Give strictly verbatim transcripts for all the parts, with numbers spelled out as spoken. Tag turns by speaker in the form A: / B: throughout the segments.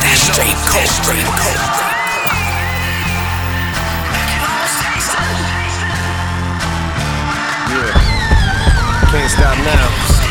A: S J Cole.
B: Can't stop now.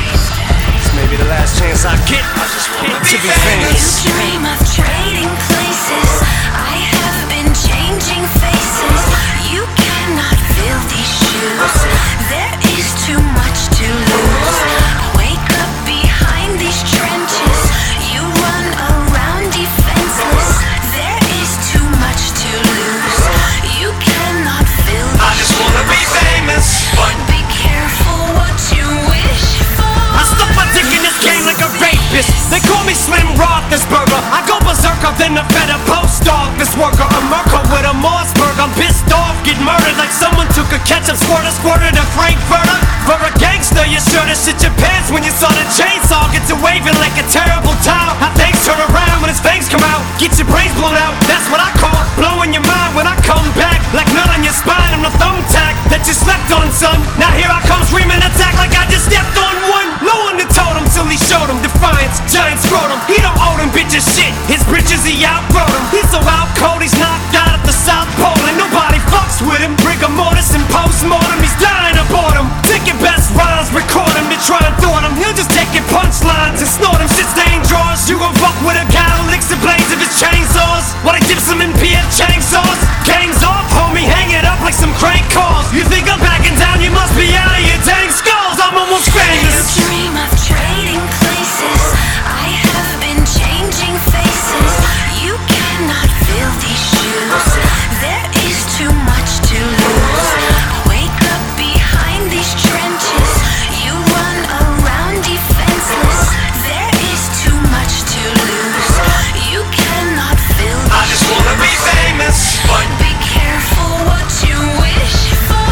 B: This may be the last chance I get to be famous.
C: You dream of trading places. I have been changing faces. You cannot fill these shoes. There is too much to lose. Wake up behind these trenches. You run around defenseless. There is too much to lose. You cannot fill these shoes. I just wanna be famous, but be careful what you wish for.
B: I stuck my dick in this game like a rapist. They call me Slim Roethlisberger. I go berserker than a better post office worker. A Merkel with a Mossberg. I'm pissed off, get murdered like someone took a ketchup squirter, squirted a Frankfurter. For a gangster, you sure to shit your pants when you saw the chainsaw. Gets to waving like a terrible towel. How things turn around when his fangs come out. Get your brains blown out, that's what I call blowing your mind when I come back. Like nut on your spine, I'm the thumbtack that you slept on, son. Now here I come screaming attack like I just stepped on one. Low on the totem till he showed him defiance, giant scrotum. He don't owe them bitches shit, his britches he outgrown him. He's so out cold, he's knocked out at the South Pole and nobody fucks with him. Rigor mortis and post-mortem, he's dying of boredom. Take your best rhymes, record him, then try and thwart him. He'll just take your punchlines and snort him, shit stain drawers. You gon' fuck with a guy who licks the blades of his chainsaws while he dips them in P F Chang sauce. Gang's off, homie, hang it up like some crank calls. You think I'm backing down, you must be out of your dang skulls. I'm almost famous.
C: You dream of trading places. I have been changing faces. You cannot fill these shoes. There is too much to lose. Wake up behind these trenches. You run around defenseless. There is too much to lose. You cannot fill these
B: I just wanna be famous, but
C: be careful what you wish for.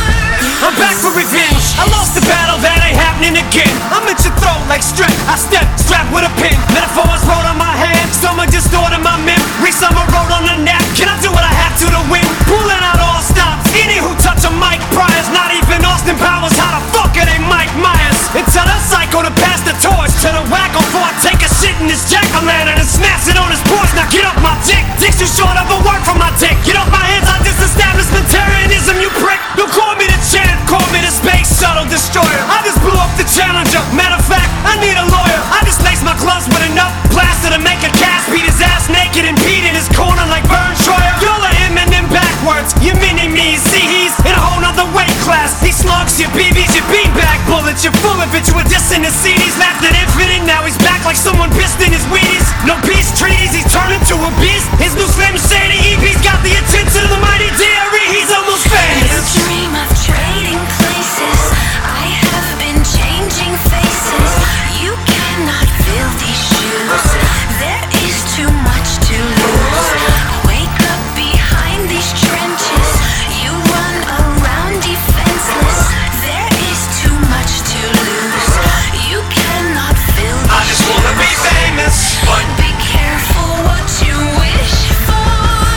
B: I'm back for revenge. I lost the battle, that ain't happening again. I'm at your throat like strep. I step, strapped with a pin. Metaphors wrote on my hand. Someone just ordered my memory. Someone wrote on the napkin. I do what I have to to win. Pulling out all stops. Any who touch a mic priors. Not even Austin Powers. How the fuck are they Mike Myers? And tell that psycho to pass the torch to the wacko before I take a shit in this jack-o'-lantern and smash it on his porch. Now get off my dick. Dick's too short of a word for my dick. Get off my hands. I disestablishmentarianism, you prick. Don't call me the champ. Call me the space shuttle destroyer. I just blew up the Challenger. Matter of fact, I need a lawyer. I just laced my gloves with enough plaster to make a cast. Beat his ass naked and peed in his corner like Vern Troyer. Y'all are him and them backwards. You mini-me's. See, he's in a whole nother weight class. He slugs your B Bs, your beanbag bullets. You're full of it. You were dissing his C Ds. Laughed at infinite. Now he's back like someone pissed in his Wheaties. No peace treaties. He's turned into a beast. His new Slim Shady E P's got the attention of the mighty D R E. He's almost famous.
C: You dream of trading places. I have been changing faces. You cannot fill these shoes. There is too much to lose. Wake up behind these trenches. You run around defenseless. There is too much to lose. You cannot fill these
B: I just wanna be famous, but
C: be careful what you wish for.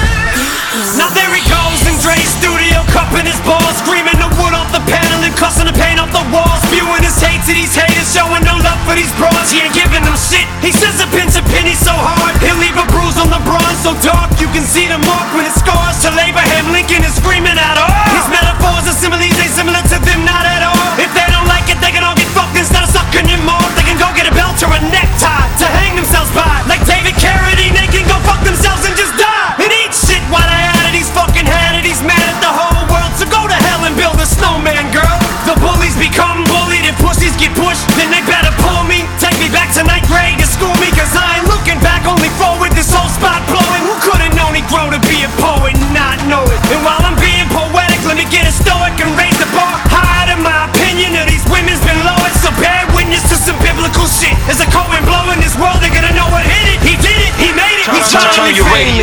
B: now there he goes in Dre's studio, cupping his balls, screaming the wood off the panel and cussing the paint off the walls, spewing his hate to these haters, showing no love for these broads. He ain't giving them shit. He says a pinch a penny so hard he'll